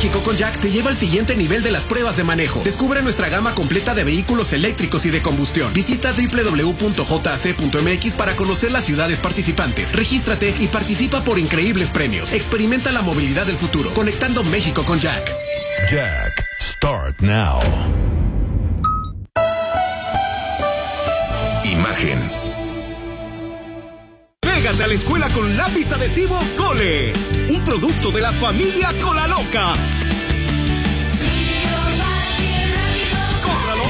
México con Jack te lleva al siguiente nivel de las pruebas de manejo. Descubre nuestra gama completa de vehículos eléctricos y de combustión. Visita www.jac.mx para conocer las ciudades participantes. Regístrate y participa por increíbles premios. Experimenta la movilidad del futuro, conectando México con Jack. Jack, start now. Imagen. Pégate a la escuela con lápiz adhesivo Cole, un producto de la familia Colaloca.